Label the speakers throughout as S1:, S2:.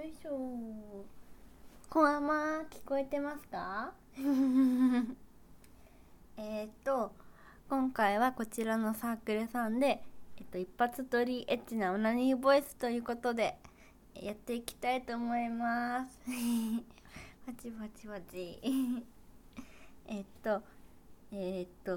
S1: いしょ。こんばんは、聞こえてますか？今回はこちらのサークルさんで、一発撮りエッチなオナニーボイスということでやっていきたいと思います。パチパチパチ。えっとえっと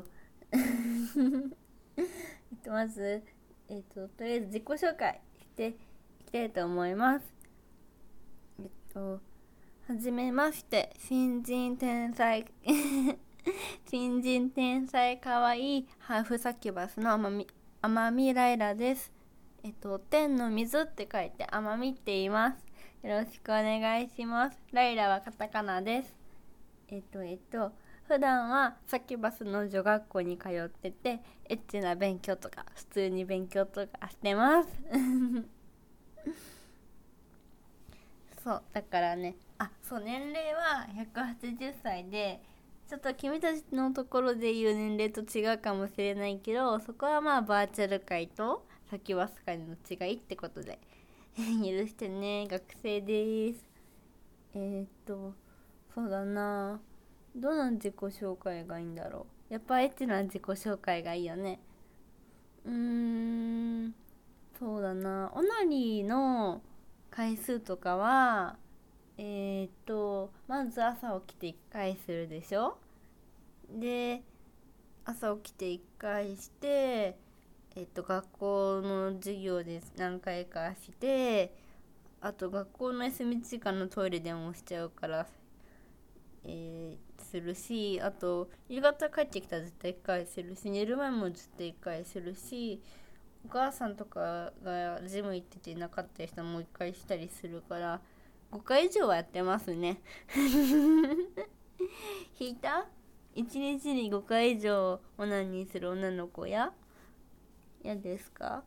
S1: まずとりあえず自己紹介していきたいと思います。はじめまして、新人天才新人天才かわいいハーフサキュバスの甘みライラです。天の水って書いて甘みって言います。よろしくお願いします。ライラはカタカナです。普段はサキュバスの女学校に通ってて、エッチな勉強とか普通に勉強とかしてますそうだからね、年齢は180歳で、ちょっと君たちのところで言う年齢と違うかもしれないけど、そこはまあバーチャル界とサキュバス界の違いってことで許してね。学生です。そうだな、どんな自己紹介がいいんだろう。やっぱエッチな自己紹介がいいよね。そうだな、オナニーの回数とかはまず朝起きて1回するでしょ。で、朝起きて1回して、学校の授業で何回かして、あと学校の休み時間のトイレでもしちゃうから、するし、あと夕方帰ってきたら絶対1回するし、寝る前も絶対1回するし、お母さんとかがジム行っててなかった人も1回したりするから、5回以上はやってますね。引いた？ 1 日に5回以上オナニーする女の子嫌ですか？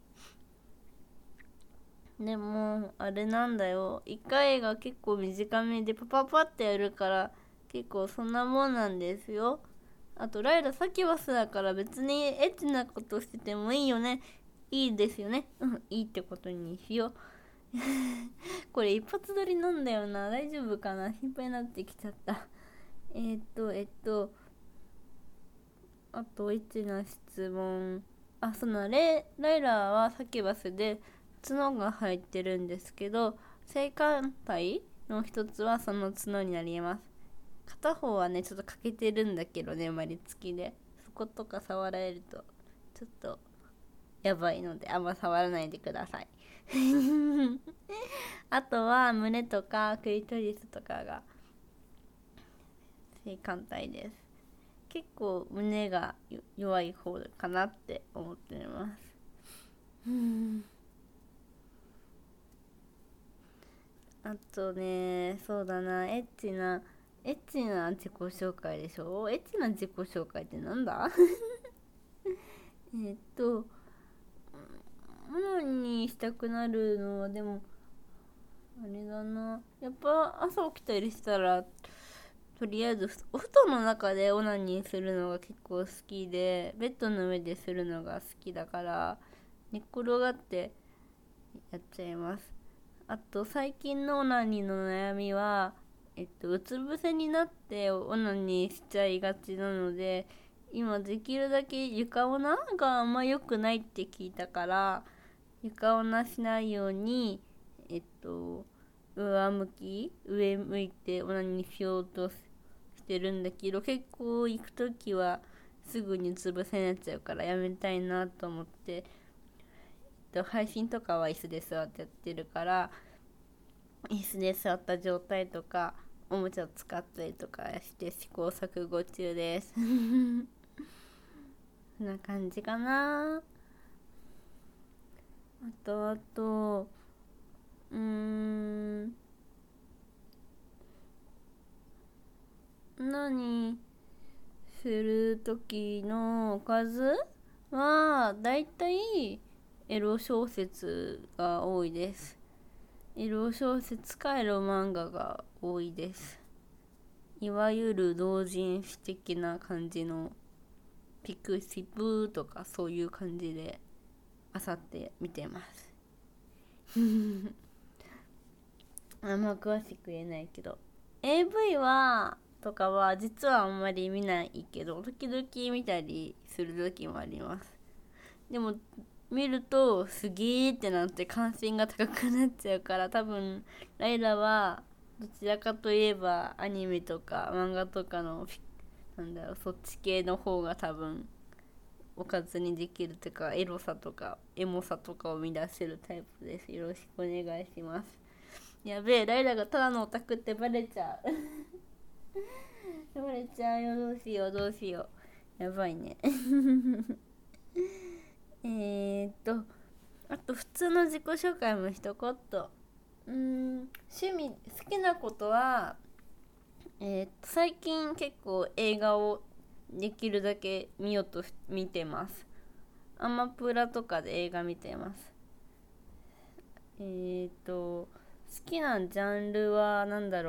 S1: でもあれなんだよ、1回が結構短めでパパパってやるから、結構そんなもんなんですよ。あとライラサキュバスだから別にエッチなことしててもいいよね。いいですよね。いいってことにしよう。これ一発撮りなんだよな。大丈夫かな、心配になってきちゃった。あとエッチな質問。ライラはサキュバスで角が入ってるんですけど、性感帯の一つはその角になります。片方はねちょっと欠けてるんだけどね、生まれつきで。そことか触られるとちょっとやばいので、あんま触らないでください。あとは胸とかクリトリスとかが性感帯です。結構胸が弱い方かなって思ってます。あとね、そうだな、エッチな自己紹介でしょ。エッチな自己紹介ってなんだ？ものにしたくなるのは、でもあれだな、やっぱ朝起きたりしたら、とりあえずお布団の中でオナニーするのが結構好きで、ベッドの上でするのが好きだから、寝っ転がってやっちゃいます。あと最近のオナニーの悩みは、うつ伏せになってオナニーしちゃいがちなので、今できるだけ床オナがあんま良くないって聞いたから、床オナしないように、上向いてオナニーしようとしてるんだけど、結構行くときはすぐにうつ伏せになっちゃうからやめたいなと思って、配信とかは椅子で座ってやってるから、椅子で座った状態とかおもちゃを使ったりとかして試行錯誤中です。そんな感じかな。あと何する時のおかずはだいたいエロ小説が多いです。エロ小説かエロ漫画が多いです。いわゆる同人誌的な感じのピクシブとかそういう感じであさって見てます。 あんま詳しく言えないけど、 AV はとかは実はあんまり見ないけど、時々見たりする時もあります。でも見るとすげーってなって関心が高くなっちゃうから、多分ライラはどちらかといえばアニメとか漫画とかのそっち系の方が多分おかずにできるというか、エロさとかエモさとかを生み出せるタイプです。よろしくお願いします。やべえ、ライラがただのオタクってバレちゃうバレちゃうよ。どうしようどうしよう、やばいねあと普通の自己紹介も一言。趣味好きなことは、最近結構映画をできるだけ見てます。アマプラとかで映画見てます。好きなジャンルは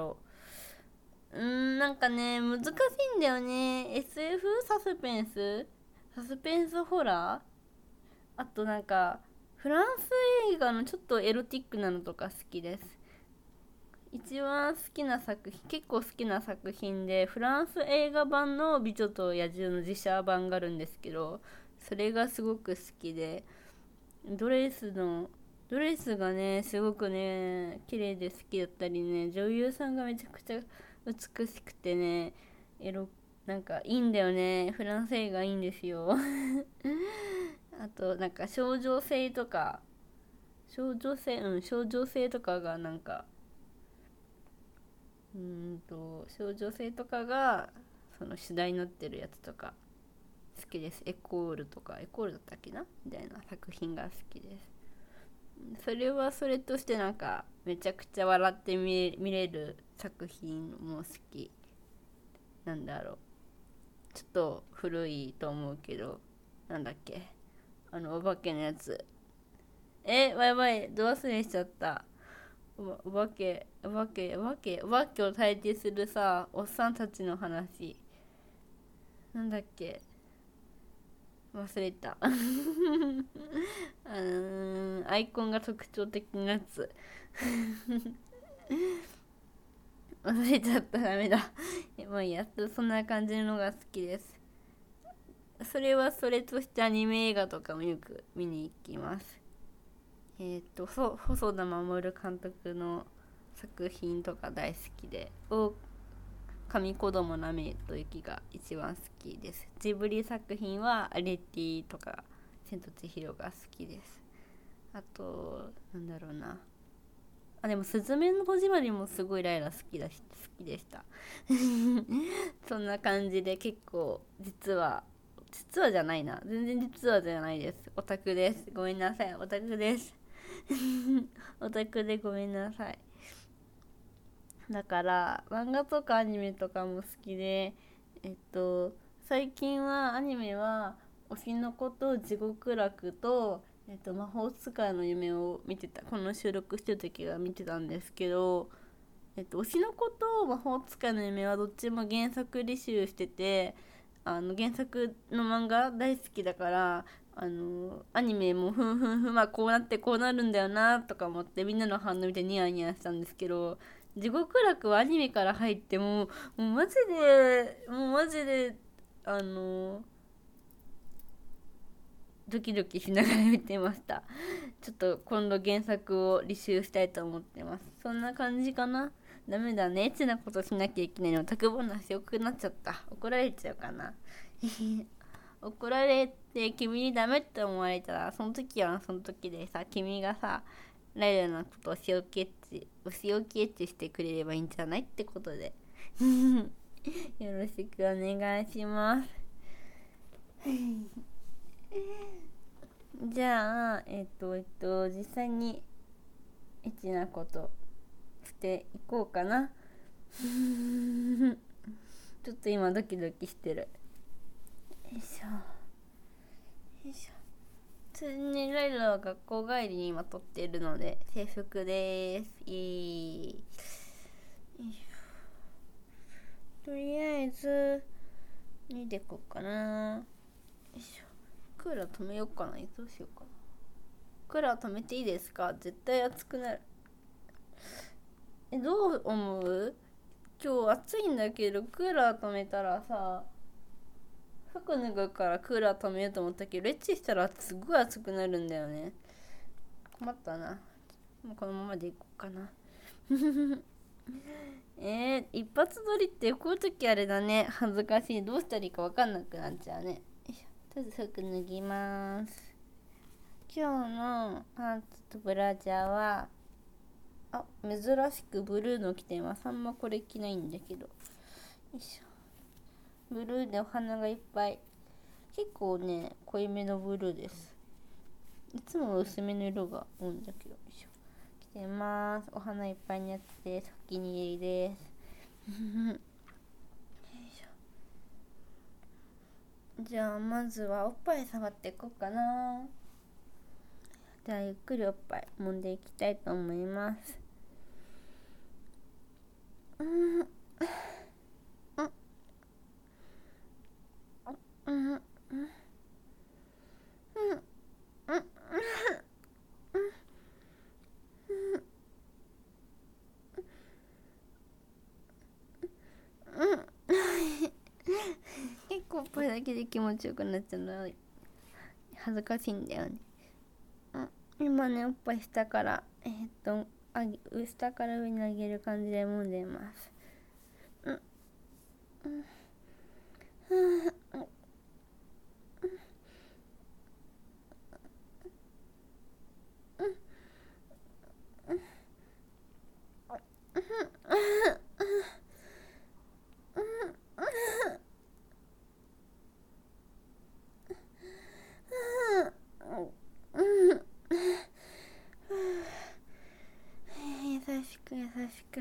S1: なんかね、難しいんだよね。 SF、サスペンスホラー、あとなんかフランス映画のちょっとエロティックなのとか好きです。一番結構好きな作品で、フランス映画版の美女と野獣の実写版があるんですけど、それがすごく好きで、ドレスがね、すごくね、綺麗で好きだったりね、女優さんがめちゃくちゃ美しくてね、なんかいいんだよね。フランス映画いいんですよあとなんか症状性とかがなんか症状性とかがその主題になってるやつとか好きです。エコールだったっけなみたいな作品が好きです。それはそれとしてなんかめちゃくちゃ笑って見れる作品も好き。ちょっと古いと思うけど、なんだっけ、お化けのやつ。やばい、ど忘れしちゃった。お化けを退治するさ、おっさんたちの話。なんだっけ、忘れたアイコンが特徴的なやつ忘れちゃった、ダメだまあいいや、そんな感じのが好きです。それはそれとしてアニメ映画とかもよく見に行きます。細田守監督の作品とか大好きで、神子供なめと雪が一番好きです。ジブリ作品はアレティとか千と千尋が好きです。あとでもすずめの戸締まりもすごいライラ好きでしたそんな感じで結構実はじゃないな、全然実はじゃないです。オタクです。ごめんなさい、オタクですオタクでごめんなさい。だから漫画とかアニメとかも好きで、最近はアニメは推しの子と地獄楽と、魔法使いの夢を見てた。この収録してる時は見てたんですけど、推しの子と魔法使いの夢はどっちも原作履修してて、原作の漫画大好きだから、アニメもまあこうなってこうなるんだよなとか思ってみんなの反応見てニヤニヤしたんですけど、地獄楽はアニメから入ってもうマジであのドキドキしながら見てました。ちょっと今度原作を履修したいと思ってます。そんな感じかな。ダメだね、エッチなことしなきゃいけないの。オタク話多くなっちゃった。怒られちゃうかな怒られて君にダメって思われたら、その時はその時でさ、君がさライラのことをお仕置きエッチしてくれればいいんじゃないってことでよろしくお願いしますじゃあ実際にエッチなことしていこうかなちょっと今ドキドキしてる。よいしょよいしょ。普通にライラは学校帰りに今撮っているので制服です。とりあえず見てこうかな。よいしょ。クーラー止めようかな。どうしようかな。クーラー止めていいですか？絶対暑くなる。 どう思う？今日暑いんだけどクーラー止めたらさ、服脱ぐからクーラー止めようと思ったけど、レッチしたらすごい暑くなるんだよね。困ったな。もうこのままでいこうかな。一発撮りってこういう時あれだね。恥ずかしい。どうしたらいいか分かんなくなっちゃうね。よいしょ。とりあえず服脱ぎます。今日のパンツとブラジャーは、珍しくブルーの着てます。あんまこれ着ないんだけど。よいしょ。ブルーでお花がいっぱい。結構ね、濃いめのブルーです。いつも薄めの色が多いんだけど。よいしょ。着てます。お花いっぱいになってて、お気に入りです。よいしょ。じゃあまずはおっぱい触っていこうかな。じゃあゆっくりおっぱい揉んでいきたいと思います。結構おっぱいだけで気持ちよくなっちゃうの恥ずかしいんだよね。今ね、おっぱい下から下から上に上げる感じで揉んでます。優しく優しく。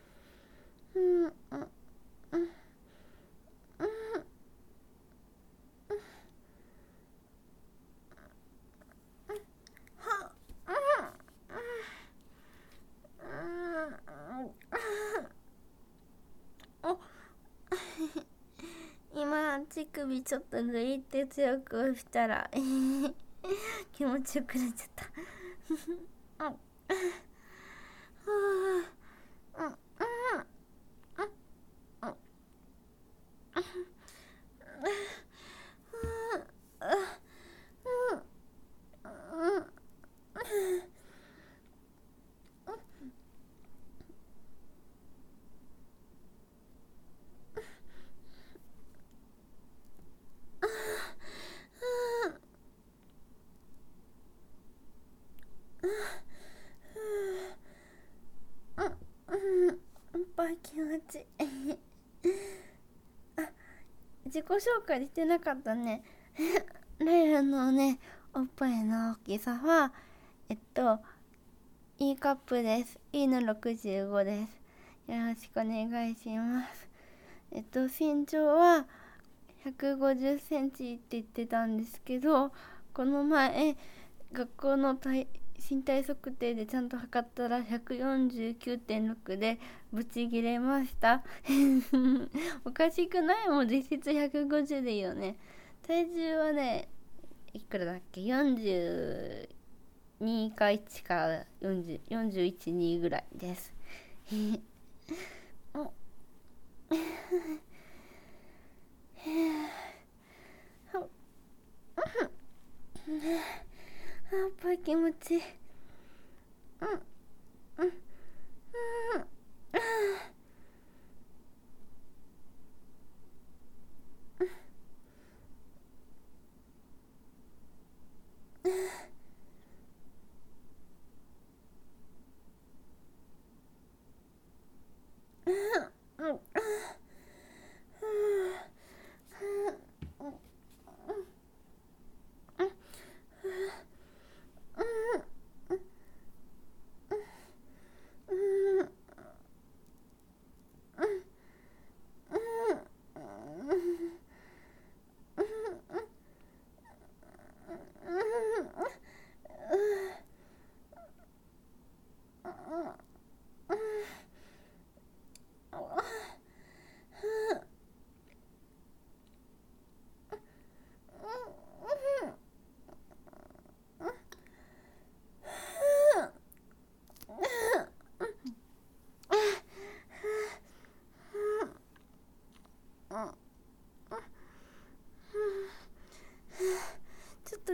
S1: 今乳首ちょっとグイって強く押したら気持ちよくなっちゃったおっぱい気持ちいい自己紹介してなかったねレイラのね、おっぱいの大きさはE カップです。E の65です。よろしくお願いします。身長は150センチって言ってたんですけど、この前学校の身体測定でちゃんと測ったら 149.6 でブチギレましたおかしくない？もう実質150でいいよね。体重はね、いくらだっけ、42か1か41、2ぐらいですおっぱい気持ちいい。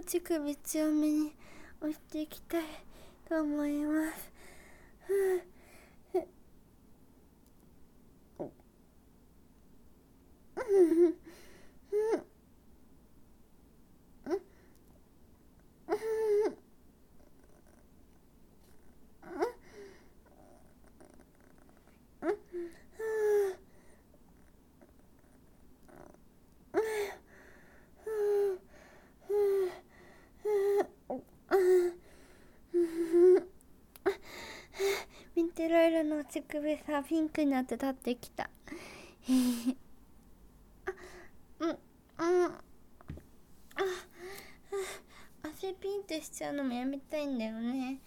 S1: 乳首強めに押していきたいと思います。見てライラの乳首さ、ピンクになって立ってきた。足ピンってしちゃうのもやめたいんだよね。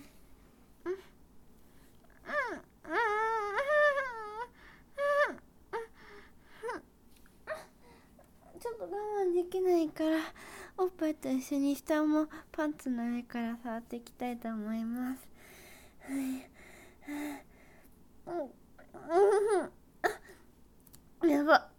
S1: ちょっと我慢できないからおっぱいと一緒に下もパンツの上から触っていきたいと思います。やば。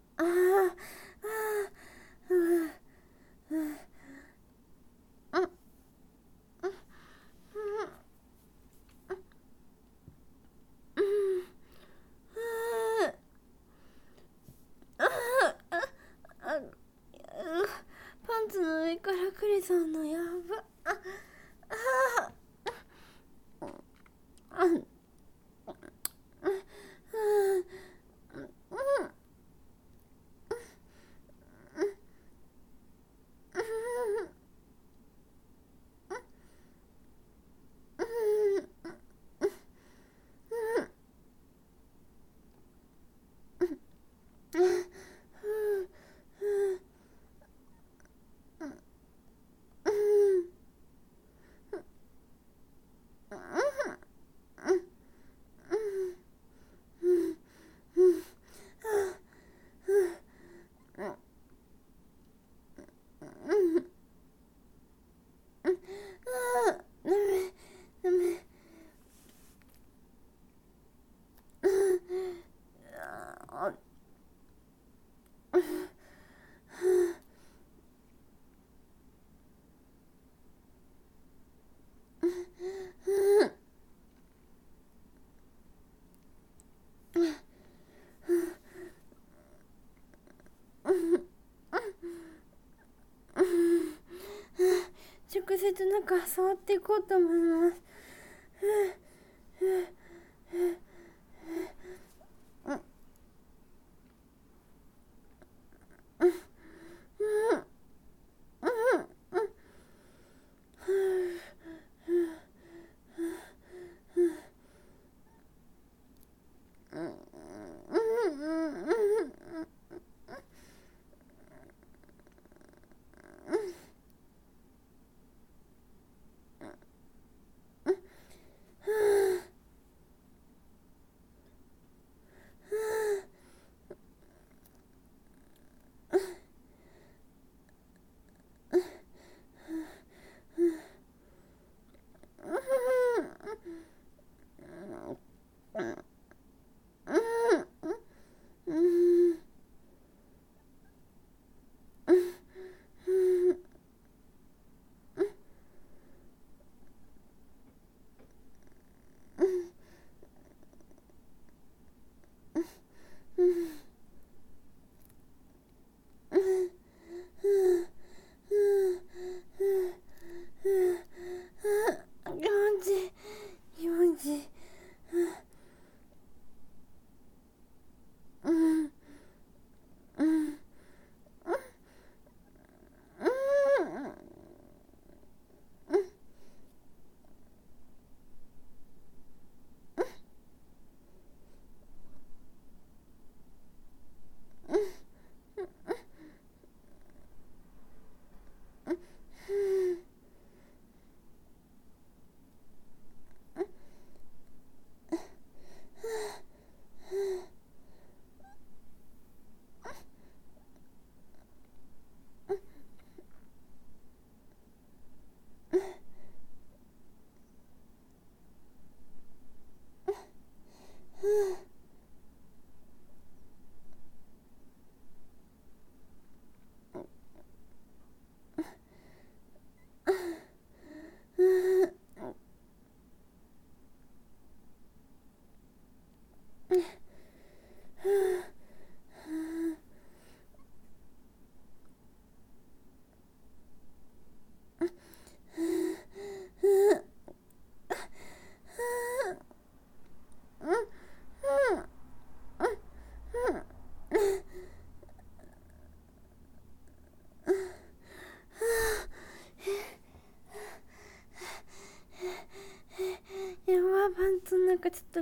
S1: パンツの上からクリソンのやば。直接中触っていこうと思います。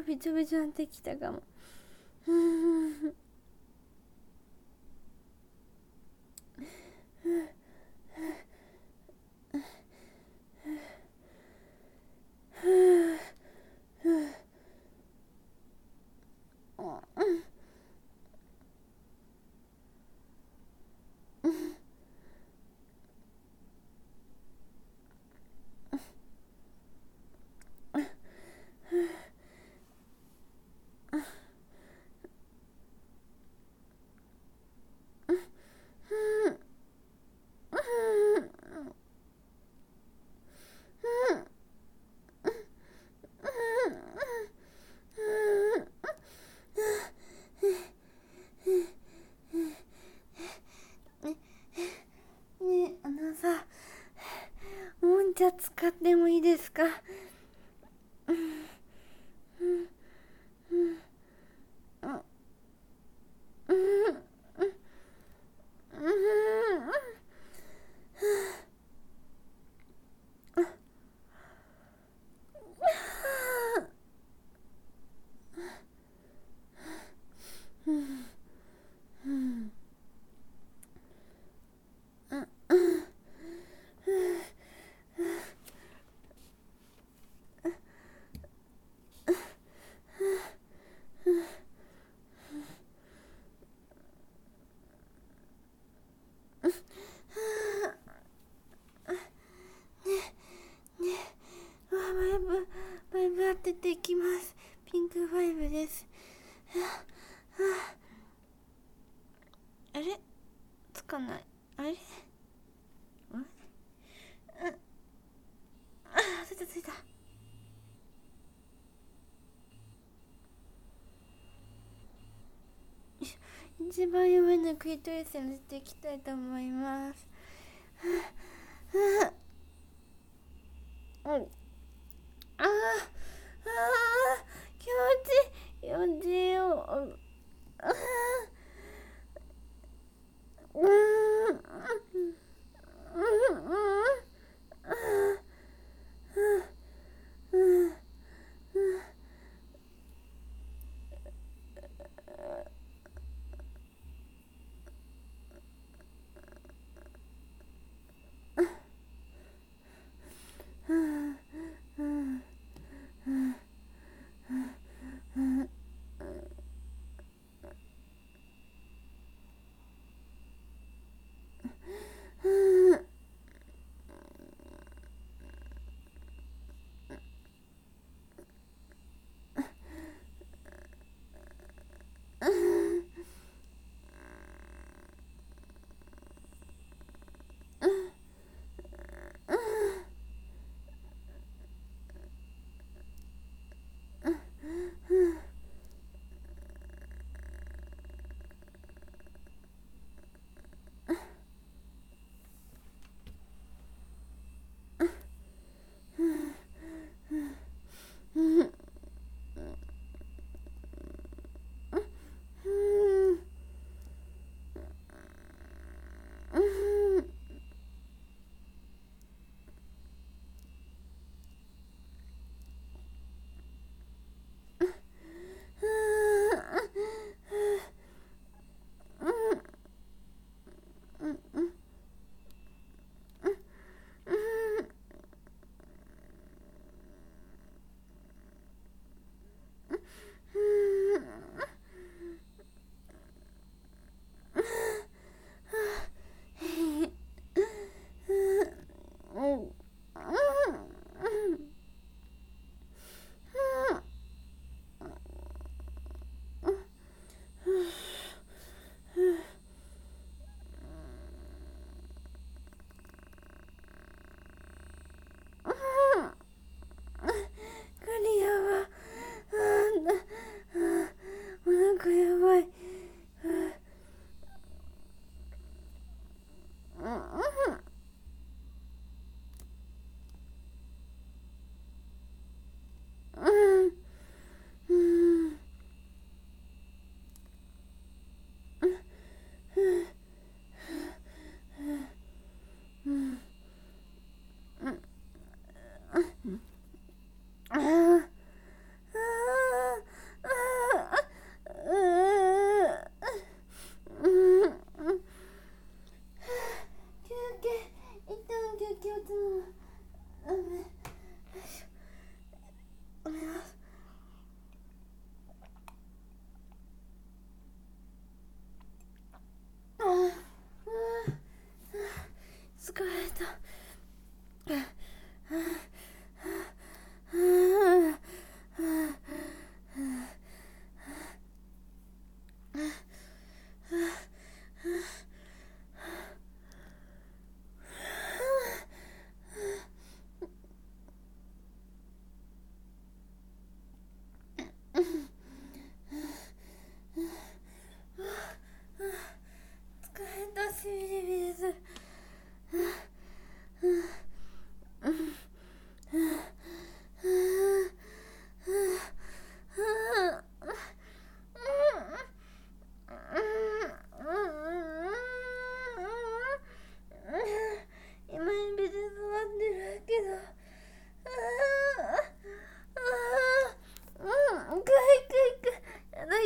S1: びちょびちょになってきたかも。さ、もんじゃ使ってもいいですか？バイブ当てていきます。ピンク5です。あれつかない。あれついた。一番上のクリトリスに乗せていきたいと思います。気持ちいいよ。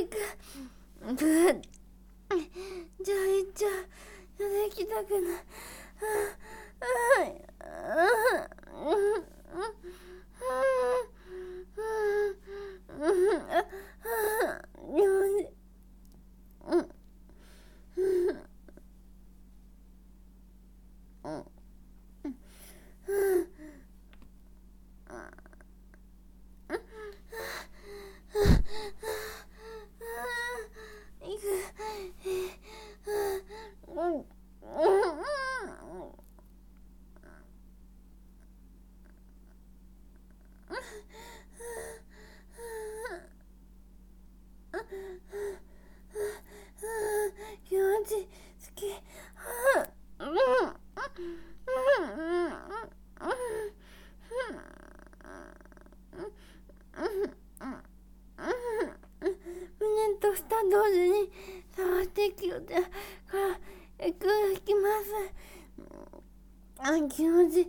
S1: ブー。じゃあいっちゃできたくない。気持ち好き。胸と下同時に触っていくよ。でから引きます。気持ち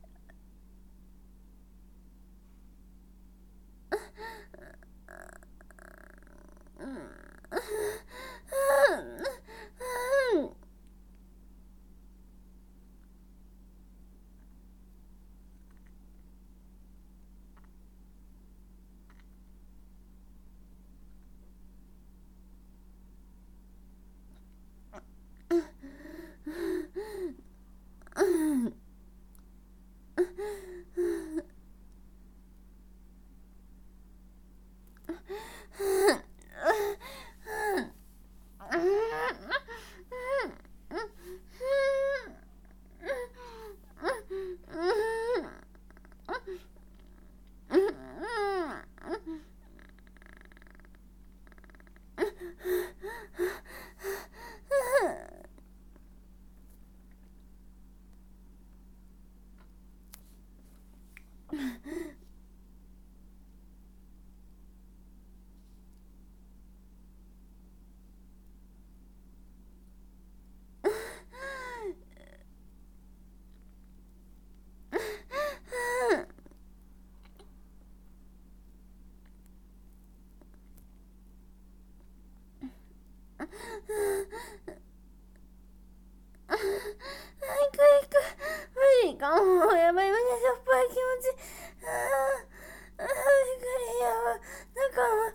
S1: 無理かも。やばい、胸しょっぱい気持ち。びっくりやば。中は、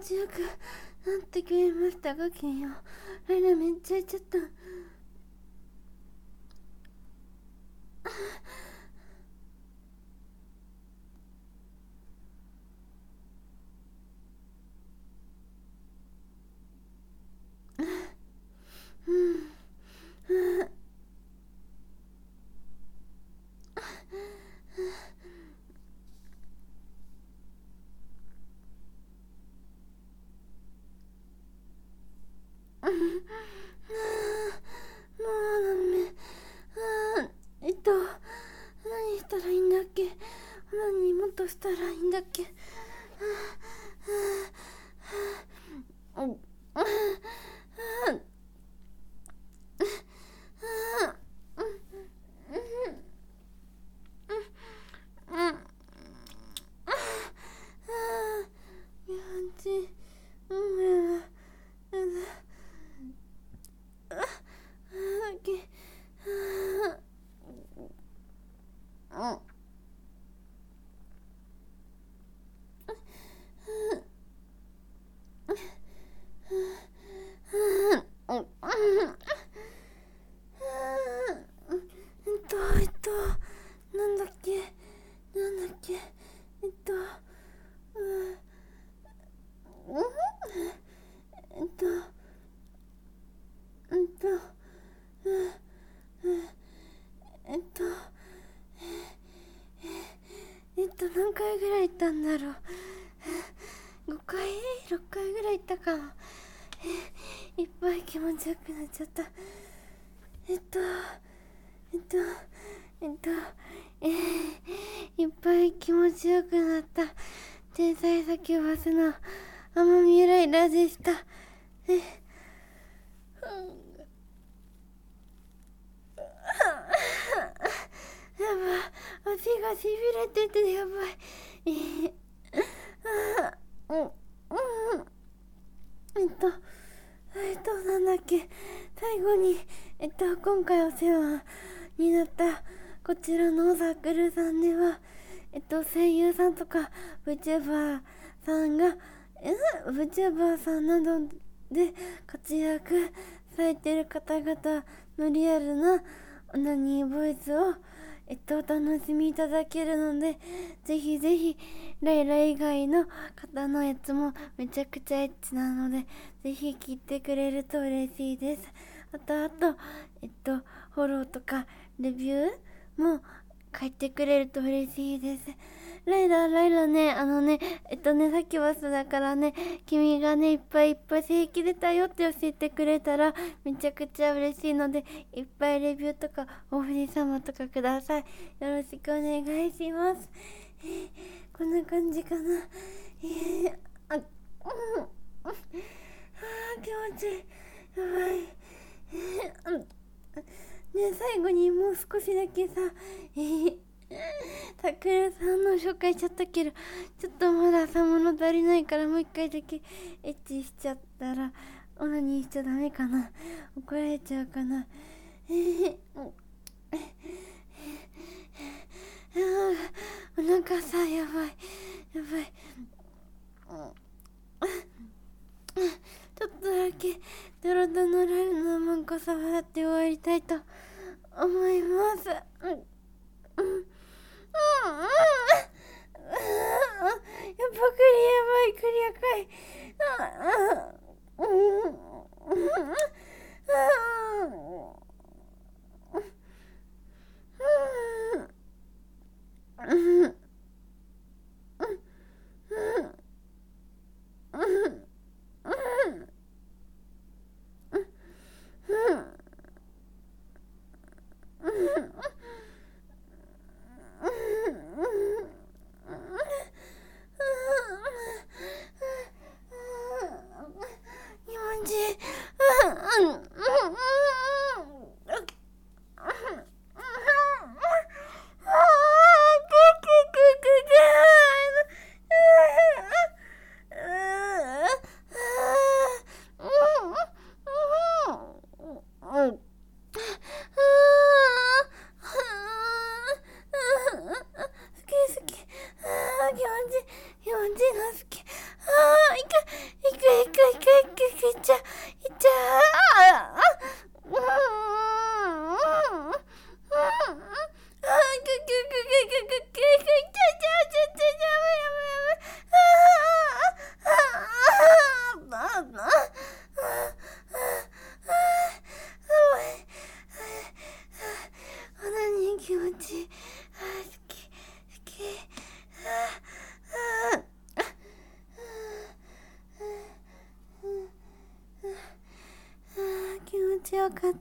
S1: ちよくなってくれましたか君は。ライラめっちゃ言っちゃった。何したらいいんだっけ。何もっとしたらいいんだっけ。なんだっけ。何回ぐらい行ったんだろう。5回6回ぐらい行ったかも。いっぱい気持ちよくなっちゃった。いっぱい気持ちよくなった。天才サキュバスの天海ライラでした。やばい、足がしびれててやばい。なんだっけ。最後に今回お世話になったこちらのサークルさんでは声優さんとか VTuber さんがVTuber さんなどで活躍されている方々のリアルなオナニーボイスをお楽しみいただけるので、ぜひぜひライラ以外の方のやつもめちゃくちゃエッチなので、ぜひ聞いてくれると嬉しいです。あとフォローとかレビューも書いてくれると嬉しいです。ライラね、さっきはそうだからね、君がねいっぱい正規出たよって教えてくれたらめちゃくちゃ嬉しいので、いっぱいレビューとかおふり様とかください。よろしくお願いします。こんな感じかな。気持ちいい。やばい。ね、最後にもう少しだけさ、タクルさんの紹介しちゃったけど、ちょっとまださ物足りないからもう一回だけエッチしちゃったらオナニーしちゃダメかな。怒られちゃうかな。お腹さ、やばい。ちょっとだけドロドロラルのマンコ触って終わりたいと思います。やっぱクリ赤い。気持ちが好き。 あ、いく、いっちゃ、あ、うん、気持ちいい。好き。気持ちよかった。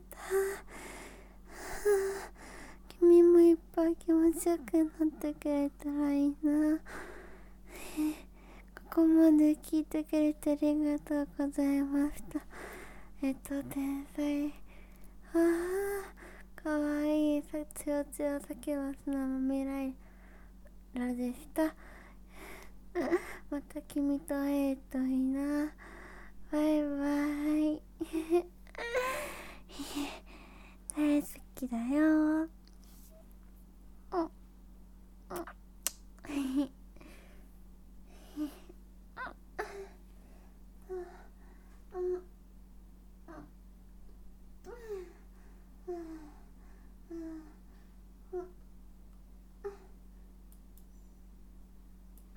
S1: 君もいっぱい気持ちよくなってくれたらいいな。ここまで聞いてくれてありがとうございました。天才。かわいい。つよつよさきますのも未来らでした。また君と会えるといいな。バイバイ。大好きだよ。